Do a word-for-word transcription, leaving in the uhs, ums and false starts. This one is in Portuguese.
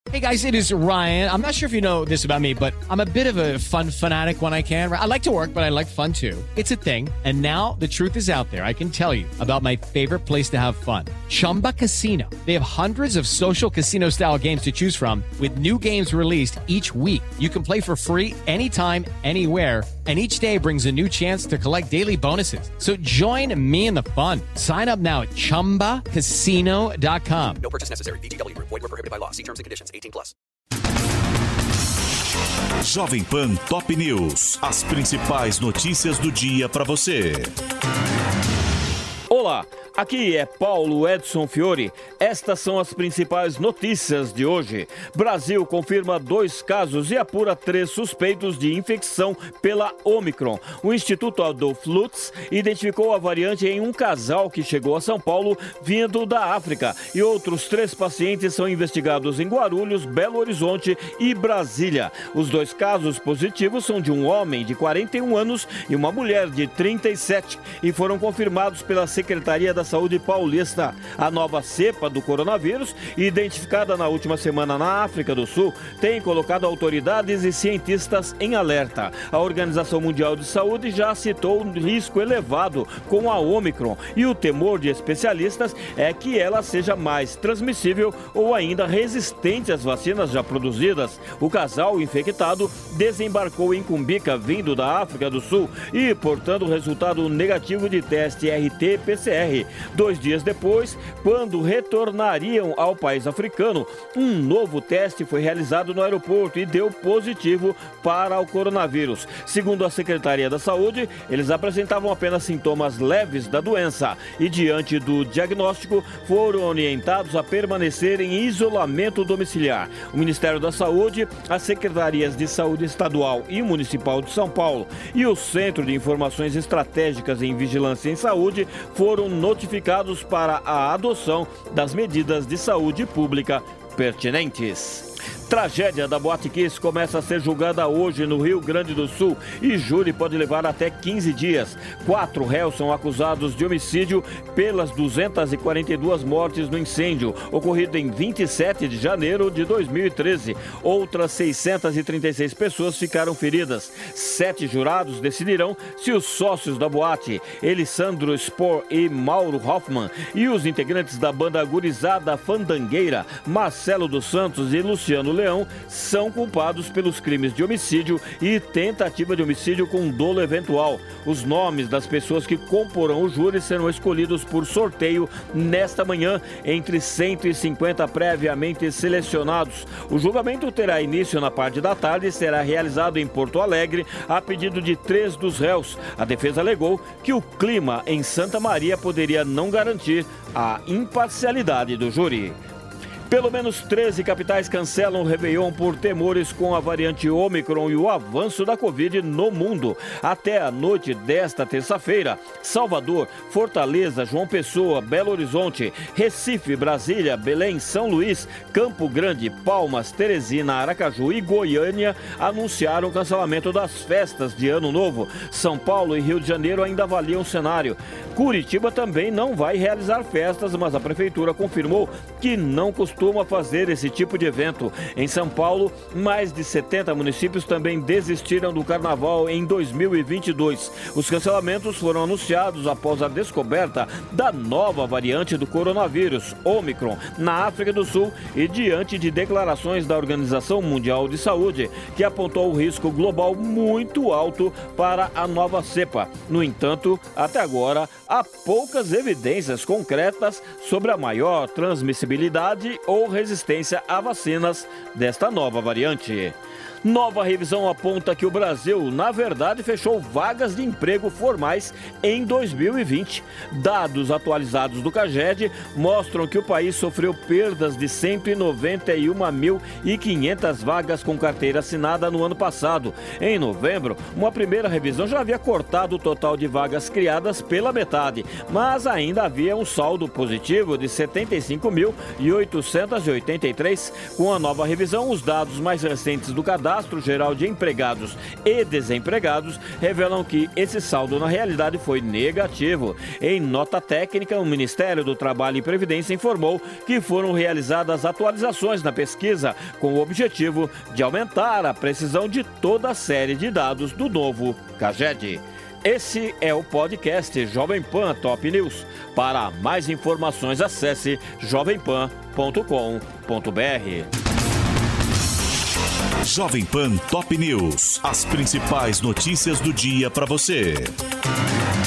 Hey guys, it is Ryan. I'm not sure if you know this about me, but I'm a bit of a fun fanatic when I can. I like to work, but I like fun too. It's a thing. And now the truth is out there. I can tell you about my favorite place to have fun. Chumba Casino. They have hundreds of social casino style games to choose from with new games released each week. You can play for free anytime, anywhere. And each day brings a new chance to collect daily bonuses. So join me in the fun. Sign up now at chumba casino dot com. No purchase necessary. V G W. Void where prohibited by law. See terms and conditions. eighteen plus. Jovem Pan Top News. As principais notícias do dia para você. Olá, aqui é Paulo Edson Fiore. Estas são as principais notícias de hoje. Brasil confirma dois casos e apura três suspeitos de infecção pela Omicron. O Instituto Adolf Lutz identificou a variante em um casal que chegou a São Paulo vindo da África. E outros três pacientes são investigados em Guarulhos, Belo Horizonte e Brasília. Os dois casos positivos são de um homem de quarenta e um anos e uma mulher de trinta e sete e foram confirmados pela Secretaria da Saúde Paulista. A nova cepa do coronavírus, identificada na última semana na África do Sul, tem colocado autoridades e cientistas em alerta. A Organização Mundial de Saúde já citou um risco elevado com a Omicron e o temor de especialistas é que ela seja mais transmissível ou ainda resistente às vacinas já produzidas. O casal infectado desembarcou em Cumbica, vindo da África do Sul e, portanto, resultado negativo de teste R T P C R. Dois dias depois, quando retornariam ao país africano, um novo teste foi realizado no aeroporto e deu positivo para o coronavírus. Segundo a Secretaria da Saúde, eles apresentavam apenas sintomas leves da doença e, diante do diagnóstico, foram orientados a permanecer em isolamento domiciliar. O Ministério da Saúde, as Secretarias de Saúde Estadual e Municipal de São Paulo e o Centro de Informações Estratégicas em Vigilância em Saúde foram notificados para a adoção das medidas de saúde pública pertinentes. Tragédia da Boate Kiss começa a ser julgada hoje no Rio Grande do Sul e júri pode levar até quinze dias. Quatro réus são acusados de homicídio pelas duzentas e quarenta e duas mortes no incêndio ocorrido em vinte e sete de janeiro de dois mil e treze. Outras seiscentas e trinta e seis pessoas ficaram feridas. Sete jurados decidirão se os sócios da boate, Elisandro Spor e Mauro Hoffman, e os integrantes da banda gurizada Fandangueira, Marcelo dos Santos e Luciano Leão, são culpados pelos crimes de homicídio e tentativa de homicídio com dolo eventual. Os nomes das pessoas que comporão o júri serão escolhidos por sorteio nesta manhã entre cento e cinquenta previamente selecionados. O julgamento terá início na parte da tarde e será realizado em Porto Alegre a pedido de três dos réus. A defesa alegou que o clima em Santa Maria poderia não garantir a imparcialidade do júri. Pelo menos treze capitais cancelam o Réveillon por temores com a variante Omicron e o avanço da Covid no mundo. Até a noite desta terça-feira, Salvador, Fortaleza, João Pessoa, Belo Horizonte, Recife, Brasília, Belém, São Luís, Campo Grande, Palmas, Teresina, Aracaju e Goiânia anunciaram o cancelamento das festas de Ano Novo. São Paulo e Rio de Janeiro ainda avaliam o cenário. Curitiba também não vai realizar festas, mas a prefeitura confirmou que não costuma fazer esse tipo de evento. Em São Paulo, mais de setenta municípios também desistiram do carnaval em dois mil e vinte e dois. Os cancelamentos foram anunciados após a descoberta da nova variante do coronavírus, Omicron, na África do Sul e diante de declarações da Organização Mundial de Saúde, que apontou o risco global muito alto para a nova cepa. No entanto, até agora, há poucas evidências concretas sobre a maior transmissibilidade ou resistência a vacinas desta nova variante. Nova revisão aponta que o Brasil, na verdade, fechou vagas de emprego formais em dois mil e vinte. Dados atualizados do CAGED mostram que o país sofreu perdas de cento e noventa e uma mil e quinhentas vagas com carteira assinada no ano passado. Em novembro, uma primeira revisão já havia cortado o total de vagas criadas pela metade, mas ainda havia um saldo positivo de setenta e cinco mil e oitocentas novecentos e oitenta e três. Com a nova revisão, os dados mais recentes do Cadastro Geral de Empregados e Desempregados revelam que esse saldo, na realidade, foi negativo. Em nota técnica, o Ministério do Trabalho e Previdência informou que foram realizadas atualizações na pesquisa com o objetivo de aumentar a precisão de toda a série de dados do novo CAGED. Esse é o podcast Jovem Pan Top News. Para mais informações, acesse jovem pan ponto com ponto b r. Jovem Pan Top News. As principais notícias do dia para você.